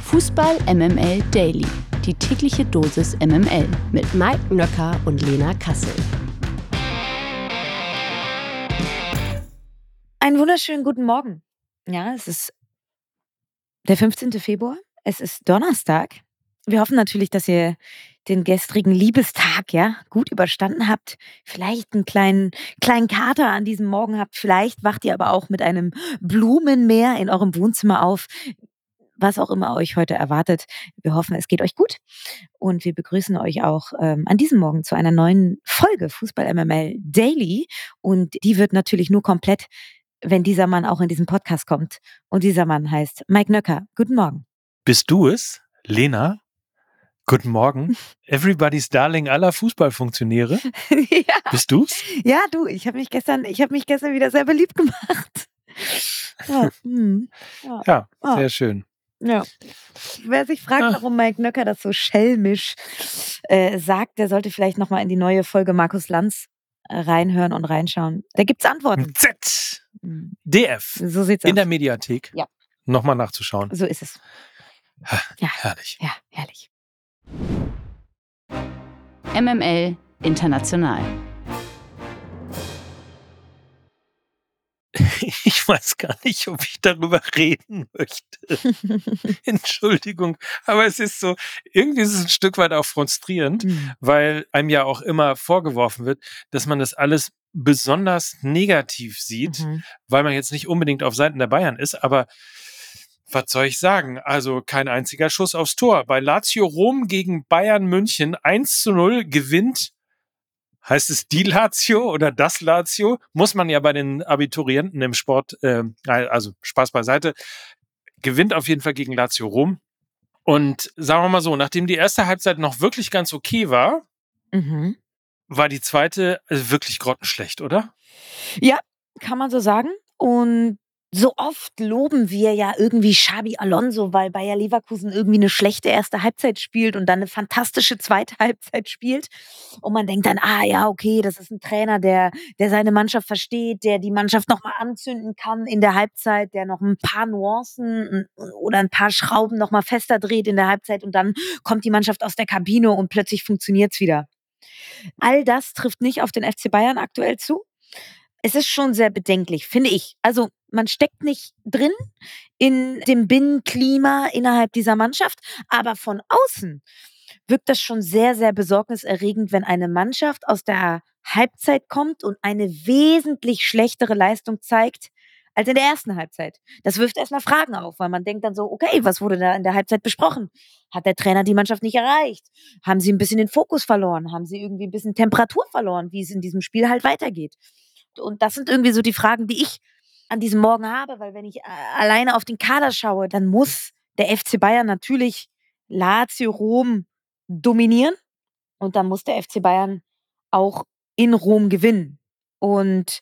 Fußball MML Daily. Die tägliche Dosis MML mit Mike Nöcker und Lena Kassel. Einen wunderschönen guten Morgen. Ja, es ist der 15. Februar. Es ist Donnerstag. Wir hoffen natürlich, dass ihr den gestrigen Liebestag gut überstanden habt. Vielleicht einen kleinen Kater an diesem Morgen habt. Vielleicht wacht ihr aber auch mit einem Blumenmeer in eurem Wohnzimmer auf. Was auch immer euch heute erwartet. Wir hoffen, es geht euch gut. Und wir begrüßen euch auch an diesem Morgen zu einer neuen Folge Fußball MML Daily. Und die wird natürlich nur komplett, wenn dieser Mann auch in diesen Podcast kommt. Und dieser Mann heißt Mike Nöcker. Guten Morgen. Bist du es, Lena? Guten Morgen. Everybody's Darling aller Fußballfunktionäre. Ja. Bist du's? Ja, du, ich habe mich gestern wieder sehr beliebt gemacht. Ja, sehr schön. Ja. Wer sich fragt, warum Mike Nöcker das so schelmisch sagt, der sollte vielleicht nochmal in die neue Folge Markus Lanz reinhören und reinschauen. Da gibt's Antworten. DF. So sieht's aus. In der Mediathek. Ja. Nochmal nachzuschauen. So ist es. Ja. Herrlich. Ja, herrlich. MML International. Ich weiß gar nicht, ob ich darüber reden möchte. Entschuldigung, aber es ist so, irgendwie ist es ein Stück weit auch frustrierend, weil einem ja auch immer vorgeworfen wird, dass man das alles besonders negativ sieht, weil man jetzt nicht unbedingt auf Seiten der Bayern ist, aber was soll ich sagen? Also kein einziger Schuss aufs Tor. Bei Lazio Rom gegen Bayern München 1:0 gewinnt. Heißt es die Lazio oder das Lazio? Muss man ja bei den Abiturienten im Sport, also Spaß beiseite, gewinnt auf jeden Fall gegen Lazio Rom. Und sagen wir mal so, nachdem die erste Halbzeit noch wirklich ganz okay war, war die zweite wirklich grottenschlecht, oder? Ja, kann man so sagen. Und so oft loben wir ja irgendwie Xabi Alonso, weil Bayer Leverkusen irgendwie eine schlechte erste Halbzeit spielt und dann eine fantastische zweite Halbzeit spielt. Und man denkt dann, okay, das ist ein Trainer, der seine Mannschaft versteht, der die Mannschaft nochmal anzünden kann in der Halbzeit, der noch ein paar Nuancen oder ein paar Schrauben nochmal fester dreht in der Halbzeit und dann kommt die Mannschaft aus der Kabine und plötzlich funktioniert's wieder. All das trifft nicht auf den FC Bayern aktuell zu. Es ist schon sehr bedenklich, finde ich. Also man steckt nicht drin in dem Binnenklima innerhalb dieser Mannschaft, aber von außen wirkt das schon sehr, sehr besorgniserregend, wenn eine Mannschaft aus der Halbzeit kommt und eine wesentlich schlechtere Leistung zeigt als in der ersten Halbzeit. Das wirft erstmal Fragen auf, weil man denkt dann so, okay, was wurde da in der Halbzeit besprochen? Hat der Trainer die Mannschaft nicht erreicht? Haben sie ein bisschen den Fokus verloren? Haben sie irgendwie ein bisschen Temperatur verloren, wie es in diesem Spiel halt weitergeht? Und das sind irgendwie so die Fragen, die ich an diesem Morgen habe, weil wenn ich alleine auf den Kader schaue, dann muss der FC Bayern natürlich Lazio Rom dominieren und dann muss der FC Bayern auch in Rom gewinnen. Und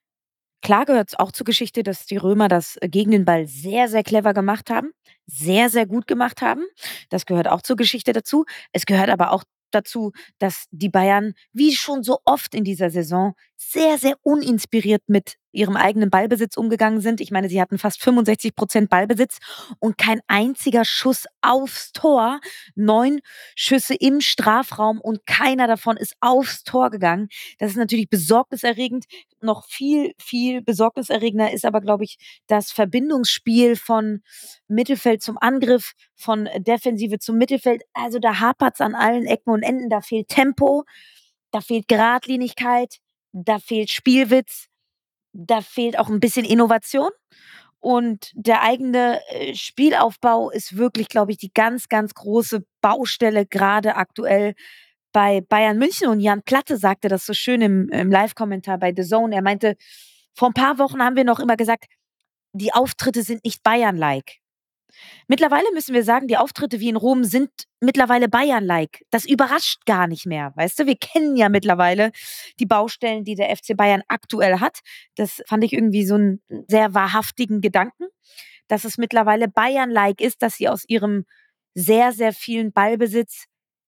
klar gehört es auch zur Geschichte, dass die Römer das gegen den Ball sehr, sehr clever gemacht haben, sehr, sehr gut gemacht haben. Das gehört auch zur Geschichte dazu. Es gehört aber auch dazu, dass die Bayern, wie schon so oft in dieser Saison, sehr, sehr uninspiriert mit ihrem eigenen Ballbesitz umgegangen sind. Ich meine, sie hatten fast 65% Ballbesitz und kein einziger Schuss aufs Tor. 9 Schüsse im Strafraum und keiner davon ist aufs Tor gegangen. Das ist natürlich besorgniserregend. Noch viel, viel besorgniserregender ist aber, glaube ich, das Verbindungsspiel von Mittelfeld zum Angriff, von Defensive zum Mittelfeld. Also da hapert's an allen Ecken und Enden. Da fehlt Tempo, da fehlt Geradlinigkeit, da fehlt Spielwitz, da fehlt auch ein bisschen Innovation. Und der eigene Spielaufbau ist wirklich, glaube ich, die ganz, ganz große Baustelle gerade aktuell bei Bayern München. Und Jan Platte sagte das so schön im Live-Kommentar bei The Zone. Er meinte, vor ein paar Wochen haben wir noch immer gesagt, die Auftritte sind nicht Bayern-like. Mittlerweile müssen wir sagen, die Auftritte wie in Rom sind mittlerweile Bayern-like. Das überrascht gar nicht mehr, weißt du? Wir kennen ja mittlerweile die Baustellen, die der FC Bayern aktuell hat. Das fand ich irgendwie so einen sehr wahrhaftigen Gedanken, dass es mittlerweile Bayern-like ist, dass sie aus ihrem sehr, sehr vielen Ballbesitz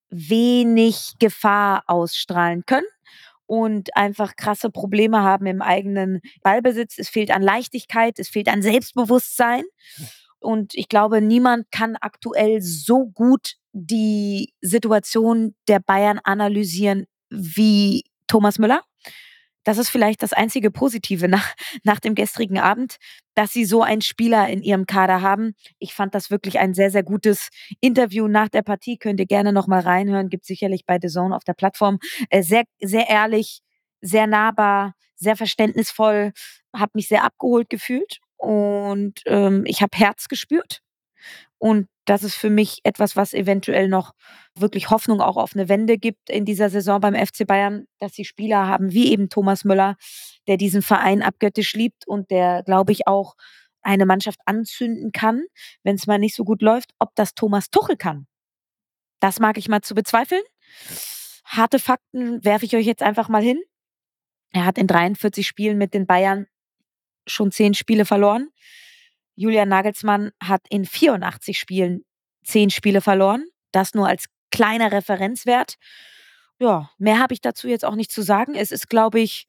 wenig Gefahr ausstrahlen können und einfach krasse Probleme haben im eigenen Ballbesitz. Es fehlt an Leichtigkeit, es fehlt an Selbstbewusstsein. Und ich glaube, niemand kann aktuell so gut die Situation der Bayern analysieren wie Thomas Müller. Das ist vielleicht das einzige Positive nach dem gestrigen Abend, dass sie so einen Spieler in ihrem Kader haben. Ich fand das wirklich ein sehr, sehr gutes Interview nach der Partie. Könnt ihr gerne noch mal reinhören. Gibt sicherlich bei DAZN auf der Plattform. Sehr, sehr ehrlich, sehr nahbar, sehr verständnisvoll. Habe mich sehr abgeholt gefühlt und ich habe Herz gespürt. Und das ist für mich etwas, was eventuell noch wirklich Hoffnung auch auf eine Wende gibt in dieser Saison beim FC Bayern, dass sie Spieler haben wie eben Thomas Müller, der diesen Verein abgöttisch liebt und der, glaube ich, auch eine Mannschaft anzünden kann, wenn es mal nicht so gut läuft. Ob das Thomas Tuchel kann, das mag ich mal zu bezweifeln. Harte Fakten werfe ich euch jetzt einfach mal hin. Er hat in 43 Spielen mit den Bayern schon 10 Spiele verloren. Julian Nagelsmann hat in 84 Spielen 10 Spiele verloren. Das nur als kleiner Referenzwert. Ja, mehr habe ich dazu jetzt auch nicht zu sagen. Es ist, glaube ich,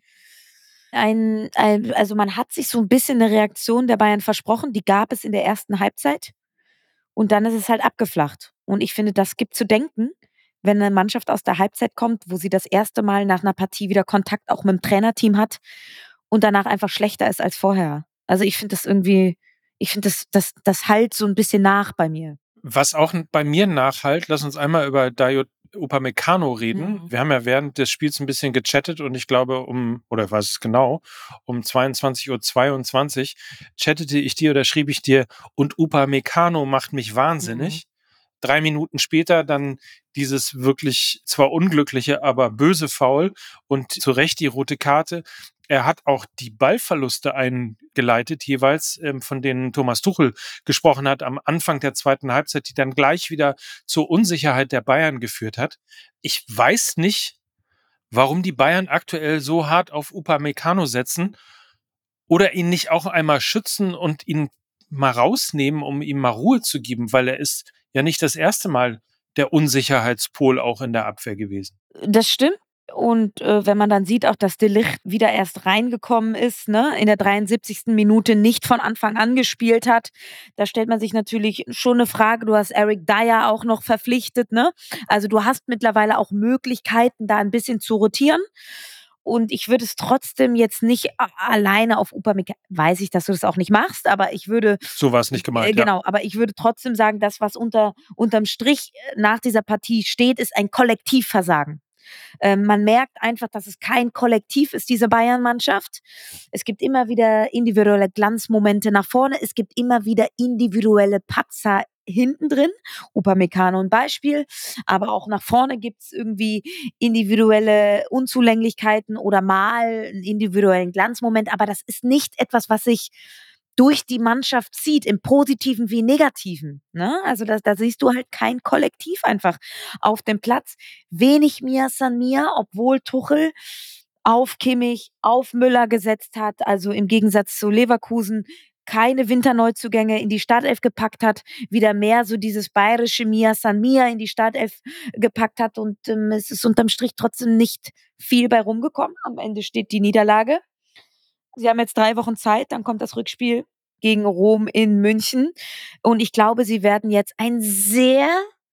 also man hat sich so ein bisschen eine Reaktion der Bayern versprochen. Die gab es in der ersten Halbzeit. Und dann ist es halt abgeflacht. Und ich finde, das gibt zu denken, wenn eine Mannschaft aus der Halbzeit kommt, wo sie das erste Mal nach einer Partie wieder Kontakt auch mit dem Trainerteam hat und danach einfach schlechter ist als vorher. Also ich finde das irgendwie, das halt so ein bisschen nach bei mir. Was auch bei mir nachhalt, lass uns einmal über Dayot Upamecano reden. Wir haben ja während des Spiels ein bisschen gechattet und ich glaube um 22:22 Uhr chattete ich dir oder schrieb ich dir, und Upamecano macht mich wahnsinnig. 3 Minuten später dann dieses wirklich zwar unglückliche, aber böse Foul und zu Recht die rote Karte. Er hat auch die Ballverluste eingeleitet, jeweils von denen Thomas Tuchel gesprochen hat am Anfang der zweiten Halbzeit, die dann gleich wieder zur Unsicherheit der Bayern geführt hat. Ich weiß nicht, warum die Bayern aktuell so hart auf Upamecano setzen oder ihn nicht auch einmal schützen und ihn mal rausnehmen, um ihm mal Ruhe zu geben, weil er ist ja nicht das erste Mal der Unsicherheitspol auch in der Abwehr gewesen. Das stimmt. Und wenn man dann sieht auch, dass De Ligt wieder erst reingekommen ist, ne, in der 73. Minute nicht von Anfang an gespielt hat, da stellt man sich natürlich schon eine Frage. Du hast Eric Dier auch noch verpflichtet, ne? Also du hast mittlerweile auch Möglichkeiten, da ein bisschen zu rotieren. Und ich würde es trotzdem jetzt nicht alleine auf Upamecano, weiß ich, dass du das auch nicht machst, aber ich würde... So war es nicht gemeint, Genau, aber ich würde trotzdem sagen, das, was unterm Strich nach dieser Partie steht, ist ein Kollektivversagen. Man merkt einfach, dass es kein Kollektiv ist, diese Bayern-Mannschaft. Es gibt immer wieder individuelle Glanzmomente nach vorne. Es gibt immer wieder individuelle Patzer hinten drin. Upamecano ein Beispiel. Aber auch nach vorne gibt es irgendwie individuelle Unzulänglichkeiten oder mal einen individuellen Glanzmoment. Aber das ist nicht etwas, was sich durch die Mannschaft zieht, im Positiven wie Negativen. Ne? Also da siehst du halt kein Kollektiv einfach auf dem Platz. Wenig Mia San Mia, obwohl Tuchel auf Kimmich, auf Müller gesetzt hat, also im Gegensatz zu Leverkusen keine Winterneuzugänge in die Startelf gepackt hat, wieder mehr so dieses bayerische Mia San Mia in die Startelf gepackt hat und es ist unterm Strich trotzdem nicht viel bei rumgekommen. Am Ende steht die Niederlage. Sie haben jetzt 3 Wochen Zeit, dann kommt das Rückspiel gegen Rom in München. Und ich glaube, sie werden jetzt ein sehr,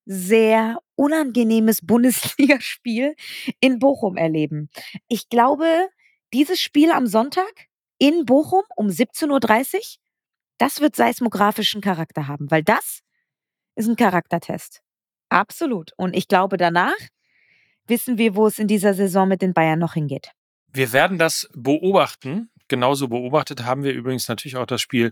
sehr unangenehmes Bundesligaspiel in Bochum erleben. Ich glaube, dieses Spiel am Sonntag in Bochum um 17:30 Uhr, das wird seismografischen Charakter haben, weil das ist ein Charaktertest. Absolut. Und ich glaube, danach wissen wir, wo es in dieser Saison mit den Bayern noch hingeht. Wir werden das beobachten. Genauso beobachtet haben wir übrigens natürlich auch das Spiel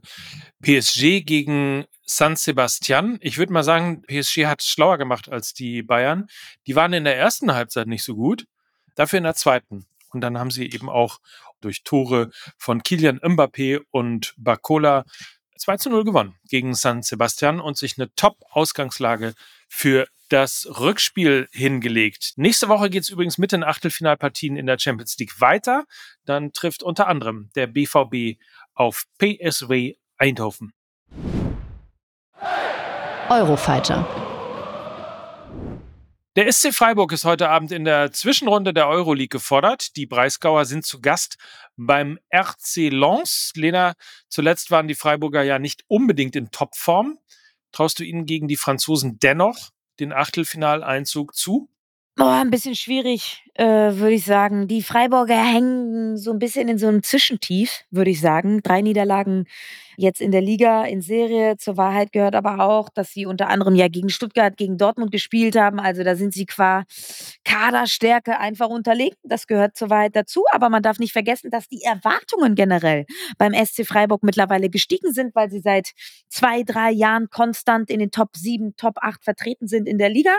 PSG gegen San Sebastian. Ich würde mal sagen, PSG hat es schlauer gemacht als die Bayern. Die waren in der ersten Halbzeit nicht so gut, dafür in der zweiten. Und dann haben sie eben auch durch Tore von Kylian Mbappé und Barcola 2:0 gewonnen gegen San Sebastian und sich eine Top-Ausgangslage für das Rückspiel hingelegt. Nächste Woche geht es übrigens mit den Achtelfinalpartien in der Champions League weiter. Dann trifft unter anderem der BVB auf PSV Eindhoven. Eurofighter. Der SC Freiburg ist heute Abend in der Zwischenrunde der Euroleague gefordert. Die Breisgauer sind zu Gast beim RC Lens. Lena, zuletzt waren die Freiburger ja nicht unbedingt in Topform. Traust du ihnen gegen die Franzosen dennoch den Achtelfinaleinzug zu? Ein bisschen schwierig, würde ich sagen. Die Freiburger hängen so ein bisschen in so einem Zwischentief, würde ich sagen. 3 Niederlagen jetzt in der Liga in Serie. Zur Wahrheit gehört aber auch, dass sie unter anderem ja gegen Stuttgart, gegen Dortmund gespielt haben. Also, da sind sie qua Kaderstärke einfach unterlegen. Das gehört zur Wahrheit dazu. Aber man darf nicht vergessen, dass die Erwartungen generell beim SC Freiburg mittlerweile gestiegen sind, weil sie seit 2, 3 Jahren konstant in den Top 7, Top 8 vertreten sind in der Liga.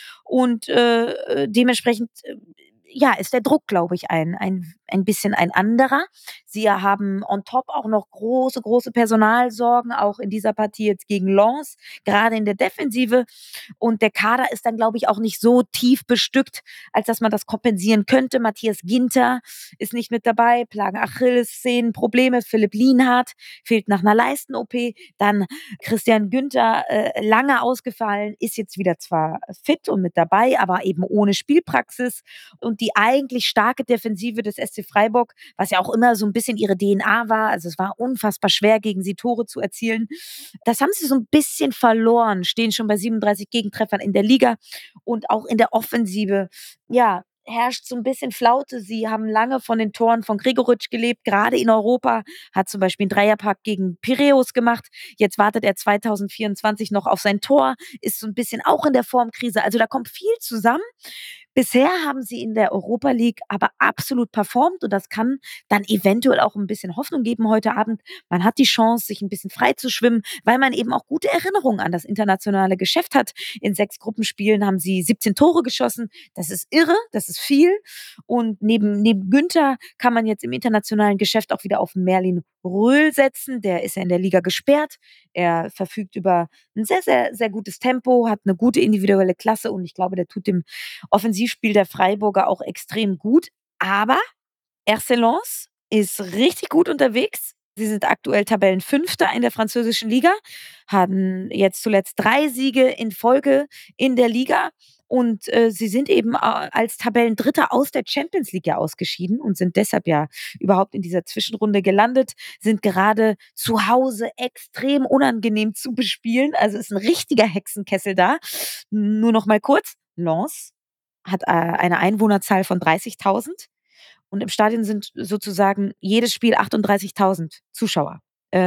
Und dementsprechend ja, ist der Druck, glaube ich, ein bisschen ein anderer. Sie haben on top auch noch große Personalsorgen, auch in dieser Partie jetzt gegen Lens, gerade in der Defensive. Und der Kader ist dann, glaube ich, auch nicht so tief bestückt, als dass man das kompensieren könnte. Matthias Ginter ist nicht mit dabei, plagen Achillessehnen, Probleme. Philipp Lienhardt fehlt nach einer Leisten-OP. Dann Christian Günther, lange ausgefallen, ist jetzt wieder zwar fit und mit dabei, aber eben ohne Spielpraxis. Und die eigentlich starke Defensive des SC Freiburg, was ja auch immer so ein bisschen ihre DNA war, also es war unfassbar schwer, gegen sie Tore zu erzielen. Das haben sie so ein bisschen verloren, stehen schon bei 37 Gegentreffern in der Liga und auch in der Offensive, ja, herrscht so ein bisschen Flaute. Sie haben lange von den Toren von Gregoritsch gelebt, gerade in Europa, hat zum Beispiel 'n Dreierpack gegen Piräus gemacht. Jetzt wartet er 2024 noch auf sein Tor, ist so ein bisschen auch in der Formkrise. Also, da kommt viel zusammen. Bisher haben sie in der Europa League aber absolut performt und das kann dann eventuell auch ein bisschen Hoffnung geben heute Abend. Man hat die Chance, sich ein bisschen frei zu schwimmen, weil man eben auch gute Erinnerungen an das internationale Geschäft hat. In 6 Gruppenspielen haben sie 17 Tore geschossen. Das ist irre, das ist viel. Und neben Günther kann man jetzt im internationalen Geschäft auch wieder auf Merlin Röhl setzen. Der ist ja in der Liga gesperrt. Er verfügt über ein sehr gutes Tempo, hat eine gute individuelle Klasse und ich glaube, der tut dem Offensivspiel der Freiburger auch extrem gut. Aber RC Lens ist richtig gut unterwegs. Sie sind aktuell Tabellenfünfter in der französischen Liga, hatten jetzt zuletzt 3 Siege in Folge in der Liga und sie sind eben als Tabellendritter aus der Champions League ja ausgeschieden und sind deshalb ja überhaupt in dieser Zwischenrunde gelandet, sind gerade zu Hause extrem unangenehm zu bespielen. Also ist ein richtiger Hexenkessel da. Nur noch mal kurz, Lens hat eine Einwohnerzahl von 30.000 und im Stadion sind sozusagen jedes Spiel 38.000 Zuschauer.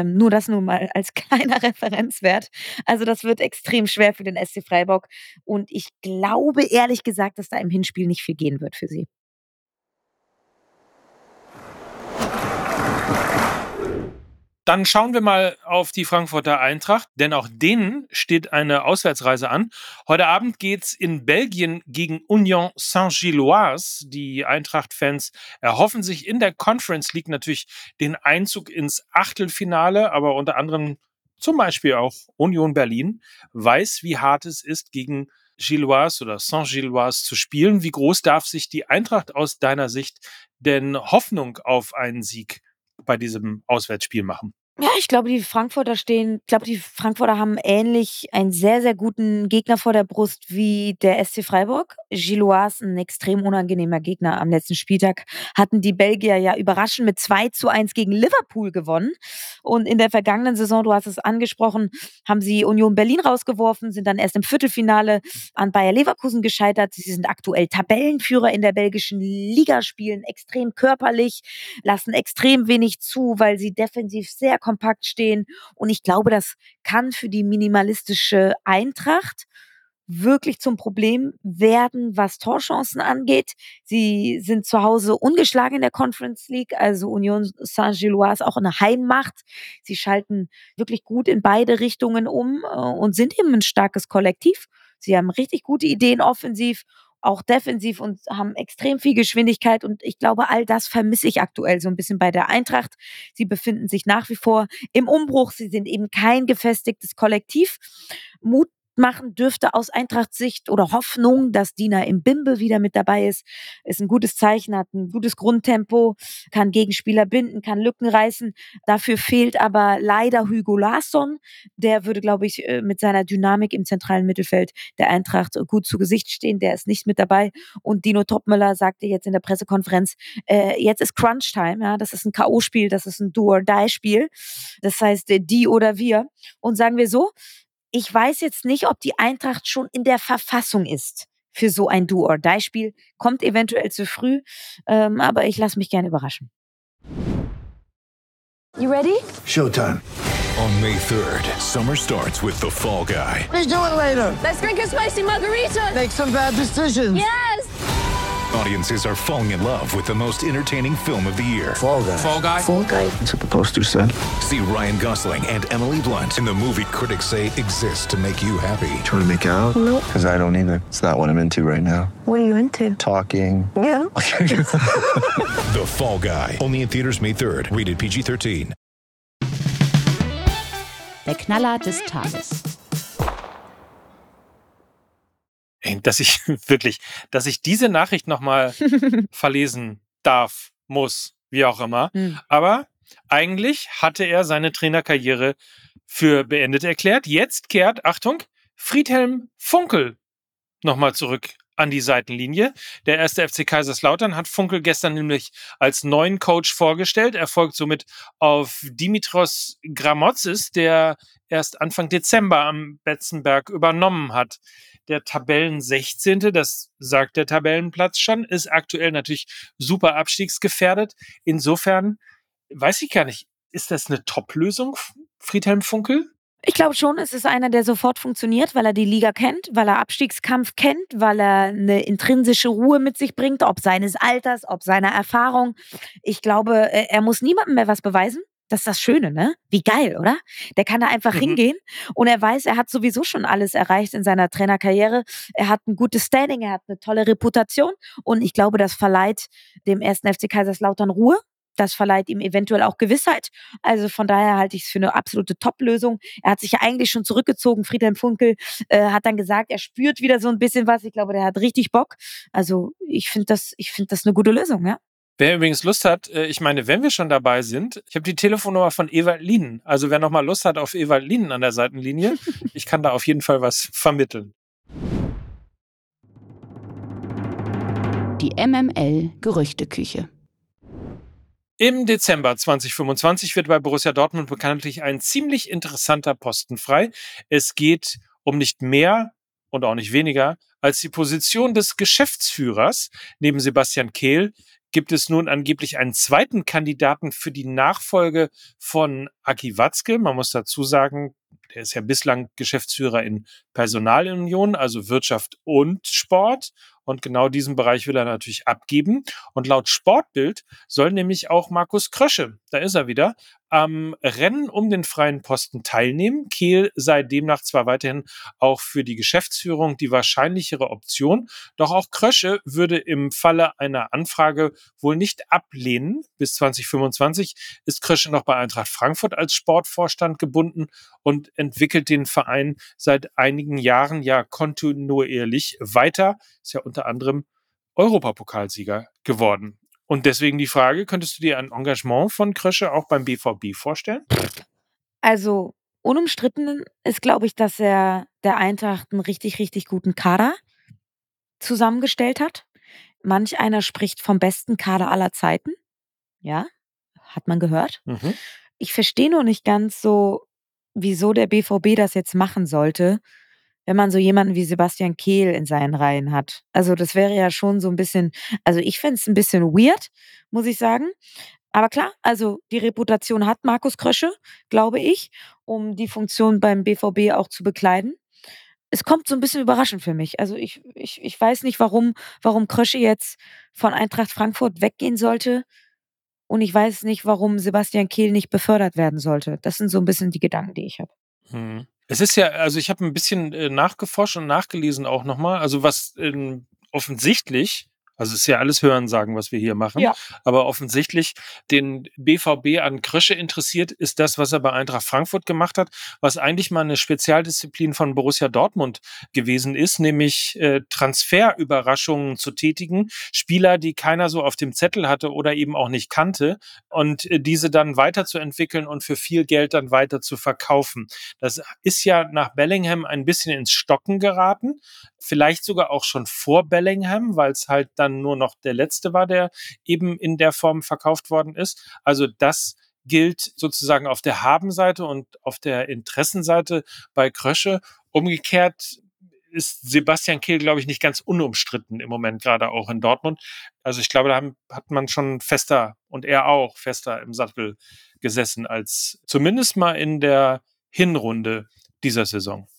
Nur mal als kleiner Referenzwert. Also das wird extrem schwer für den SC Freiburg und ich glaube ehrlich gesagt, dass da im Hinspiel nicht viel gehen wird für sie. Dann schauen wir mal auf die Frankfurter Eintracht, denn auch denen steht eine Auswärtsreise an. Heute Abend geht's in Belgien gegen Union Saint-Gilloise. Die Eintracht-Fans erhoffen sich in der Conference League natürlich den Einzug ins Achtelfinale, aber unter anderem zum Beispiel auch Union Berlin weiß, wie hart es ist, gegen Gilloise oder Saint-Gilloise zu spielen. Wie groß darf sich die Eintracht aus deiner Sicht denn Hoffnung auf einen Sieg bei diesem Auswärtsspiel machen? Ja, ich glaube, die Frankfurter haben ähnlich einen sehr guten Gegner vor der Brust wie der SC Freiburg. Gilloise, 'n extrem unangenehmer Gegner. Am letzten Spieltag hatten die Belgier ja überraschend mit 2:1 gegen Liverpool gewonnen. Und in der vergangenen Saison, du hast es angesprochen, haben sie Union Berlin rausgeworfen, sind dann erst im Viertelfinale an Bayer Leverkusen gescheitert. Sie sind aktuell Tabellenführer in der belgischen Liga, spielen extrem körperlich, lassen extrem wenig zu, weil sie defensiv sehr kompakt stehen. Und ich glaube, das kann für die minimalistische Eintracht wirklich zum Problem werden, was Torchancen angeht. Sie sind zu Hause ungeschlagen in der Conference League, also Union Saint-Gilloise auch eine Heimmacht. Sie schalten wirklich gut in beide Richtungen um und sind eben ein starkes Kollektiv. Sie haben richtig gute Ideen offensiv, auch defensiv und haben extrem viel Geschwindigkeit und ich glaube, all das vermisse ich aktuell so ein bisschen bei der Eintracht. Sie befinden sich nach wie vor im Umbruch. Sie sind eben kein gefestigtes Kollektiv. Mut machen dürfte aus Eintracht-Sicht oder Hoffnung, dass Dina Mbimbe wieder mit dabei ist. Ist ein gutes Zeichen, hat ein gutes Grundtempo, kann Gegenspieler binden, kann Lücken reißen. Dafür fehlt aber leider Hugo Larsson. Der würde, glaube ich, mit seiner Dynamik im zentralen Mittelfeld der Eintracht gut zu Gesicht stehen. Der ist nicht mit dabei. Und Dino Topmöller sagte jetzt in der Pressekonferenz, jetzt ist Crunch-Time. Ja, das ist ein K.O.-Spiel, das ist ein Do-or-Die-Spiel. Das heißt, die oder wir. Und sagen wir so, ich weiß jetzt nicht, ob die Eintracht schon in der Verfassung ist für so ein Do-or-Die-Spiel. Kommt eventuell zu früh, aber ich lasse mich gerne überraschen. You ready? Showtime. On May 3rd, summer starts with The Fall Guy. Let's do it later. Let's drink a spicy margarita. Make some bad decisions. Yes! Audiences are falling in love with the most entertaining film of the year. Fall Guy. Fall Guy? Fall Guy. That's what the poster said. See Ryan Gosling and Emily Blunt in the movie critics say exists to make you happy. Trying to make it out? Nope. Because I don't either. It's not what I'm into right now. What are you into? Talking. Yeah. The Fall Guy. Only in theaters May 3rd. Rated PG-13. Der Knaller des Tages. Dass ich diese Nachricht nochmal verlesen darf, muss, wie auch immer. Aber eigentlich hatte er seine Trainerkarriere für beendet erklärt. Jetzt kehrt, Achtung, Friedhelm Funkel nochmal zurück an die Seitenlinie. Der erste FC Kaiserslautern hat Funkel gestern nämlich als neuen Coach vorgestellt. Er folgt somit auf Dimitros Gramotzis, der erst Anfang Dezember am Betzenberg übernommen hat. Der Tabellen 16., das sagt der Tabellenplatz schon, ist aktuell natürlich super abstiegsgefährdet. Insofern weiß ich gar nicht, ist das eine Top-Lösung, Friedhelm Funkel? Ich glaube schon, es ist einer, der sofort funktioniert, weil er die Liga kennt, weil er Abstiegskampf kennt, weil er eine intrinsische Ruhe mit sich bringt, ob seines Alters, ob seiner Erfahrung. Ich glaube, er muss niemandem mehr was beweisen. Das ist das Schöne, ne? Wie geil, oder? Der kann da einfach hingehen und er weiß, er hat sowieso schon alles erreicht in seiner Trainerkarriere. Er hat ein gutes Standing, er hat eine tolle Reputation und ich glaube, das verleiht dem ersten FC Kaiserslautern Ruhe. Das verleiht ihm eventuell auch Gewissheit. Also von daher halte ich es für eine absolute Top-Lösung. Er hat sich ja eigentlich schon zurückgezogen. Friedhelm Funkel hat dann gesagt, er spürt wieder so ein bisschen was. Ich glaube, der hat richtig Bock. Also ich finde das eine gute Lösung, ja. Wer übrigens Lust hat, ich meine, wenn wir schon dabei sind, ich habe die Telefonnummer von Ewald Lienen. Also wer nochmal Lust hat auf Ewald Lienen an der Seitenlinie, ich kann da auf jeden Fall was vermitteln. Die MML-Gerüchteküche. Im Dezember 2025 wird bei Borussia Dortmund bekanntlich ein ziemlich interessanter Posten frei. Es geht um nicht mehr und auch nicht weniger als die Position des Geschäftsführers. Neben Sebastian Kehl gibt es nun angeblich einen zweiten Kandidaten für die Nachfolge von Aki Watzke. Man muss dazu sagen, der ist ja bislang Geschäftsführer in Personalunion, also Wirtschaft und Sport. Und genau diesen Bereich will er natürlich abgeben. Und laut Sportbild soll nämlich auch Markus Krösche, da ist er wieder, am Rennen um den freien Posten teilnehmen. Kehl sei demnach zwar weiterhin auch für die Geschäftsführung die wahrscheinlichere Option, doch auch Krösche würde im Falle einer Anfrage wohl nicht ablehnen. Bis 2025 ist Krösche noch bei Eintracht Frankfurt als Sportvorstand gebunden und entwickelt den Verein seit einigen Jahren ja kontinuierlich weiter. Ist ja unter anderem Europapokalsieger geworden. Und deswegen die Frage, könntest du dir ein Engagement von Krösche auch beim BVB vorstellen? Also unumstritten ist, glaube ich, dass er der Eintracht einen richtig, richtig guten Kader zusammengestellt hat. Manch einer spricht vom besten Kader aller Zeiten. Ja, hat man gehört. Ich verstehe nur nicht ganz so, wieso der BVB das jetzt machen sollte, wenn man so jemanden wie Sebastian Kehl in seinen Reihen hat. Also das wäre ja schon so ein bisschen, also ich fände es ein bisschen weird, muss ich sagen. Aber klar, also die Reputation hat Markus Krösche, glaube ich, um die Funktion beim BVB auch zu bekleiden. Es kommt so ein bisschen überraschend für mich. Also ich weiß nicht, warum Krösche jetzt von Eintracht Frankfurt weggehen sollte. Und ich weiß nicht, warum Sebastian Kehl nicht befördert werden sollte. Das sind so ein bisschen die Gedanken, die ich habe. Es ist ja, also ich habe ein bisschen nachgeforscht und nachgelesen auch nochmal, also was offensichtlich, Also es ist ja alles Hörensagen, was wir hier machen. Ja. Aber offensichtlich den BVB an Krösche interessiert, ist das, was er bei Eintracht Frankfurt gemacht hat, was eigentlich mal eine Spezialdisziplin von Borussia Dortmund gewesen ist, nämlich Transferüberraschungen zu tätigen. Spieler, die keiner so auf dem Zettel hatte oder eben auch nicht kannte und diese dann weiterzuentwickeln und für viel Geld dann weiter zu verkaufen. Das ist ja nach Bellingham ein bisschen ins Stocken geraten. Vielleicht sogar auch schon vor Bellingham, weil es halt dann nur noch der letzte war, der eben in der Form verkauft worden ist. Also das gilt sozusagen auf der Habenseite und auf der Interessenseite bei Krösche. Umgekehrt ist Sebastian Kehl, glaube ich, nicht ganz unumstritten im Moment, gerade auch in Dortmund. Also ich glaube, da hat man schon fester und er auch fester im Sattel gesessen als zumindest mal in der Hinrunde dieser Saison.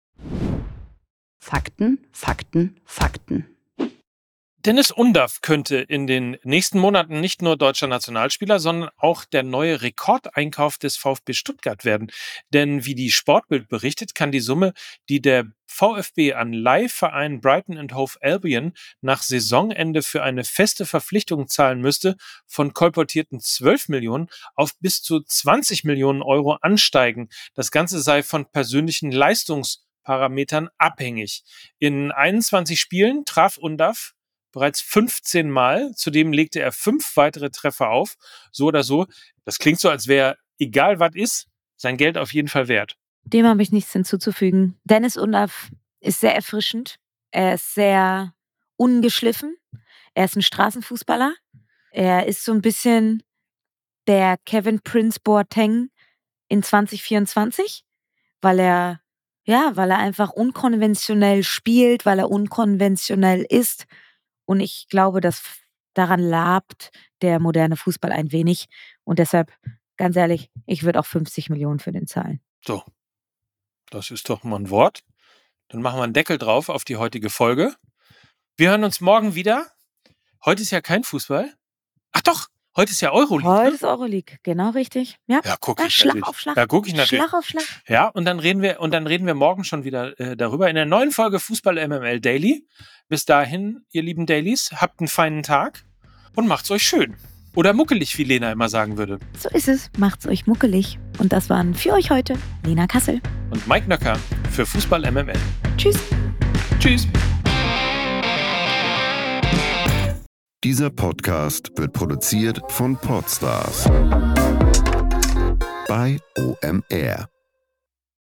Fakten, Fakten, Fakten. Dennis Undaff könnte in den nächsten Monaten nicht nur deutscher Nationalspieler, sondern auch der neue Rekordeinkauf des VfB Stuttgart werden. Denn wie die Sportbild berichtet, kann die Summe, die der VfB an Leihverein Brighton & Hove Albion nach Saisonende für eine feste Verpflichtung zahlen müsste, von kolportierten 12 Millionen auf bis zu 20 Millionen Euro ansteigen. Das Ganze sei von persönlichen Leistungsparametern abhängig. In 21 Spielen traf Undaff bereits 15 Mal. Zudem legte er 5 weitere Treffer auf. So oder so. Das klingt so, als wäre, egal was ist, sein Geld auf jeden Fall wert. Dem habe ich nichts hinzuzufügen. Dennis Undaff ist sehr erfrischend. Er ist sehr ungeschliffen. Er ist ein Straßenfußballer. Er ist so ein bisschen der Kevin Prince Boateng in 2024, weil er einfach unkonventionell spielt, weil er unkonventionell ist. Und ich glaube, dass daran labt der moderne Fußball ein wenig. Und deshalb, ganz ehrlich, ich würde auch 50 Millionen für den zahlen. So, das ist doch mal ein Wort. Dann machen wir einen Deckel drauf auf die heutige Folge. Wir hören uns morgen wieder. Heute ist ja kein Fußball. Ach doch, heute ist ja Euroleague. Heute ist Euroleague, genau richtig. Ja, guck ich Schlag natürlich. auf Schlag. Ja, guck ich natürlich. Schlag auf Schlag. Ja, und dann reden wir morgen schon wieder darüber in der neuen Folge Fußball MML Daily. Bis dahin, ihr lieben Dailies, habt einen feinen Tag und macht's euch schön. Oder muckelig, wie Lena immer sagen würde. So ist es. Macht's euch muckelig. Und das waren für euch heute Lena Kassel und Mike Nöcker für Fußball MML. Tschüss. Tschüss. Dieser Podcast wird produziert von Podstars bei OMR.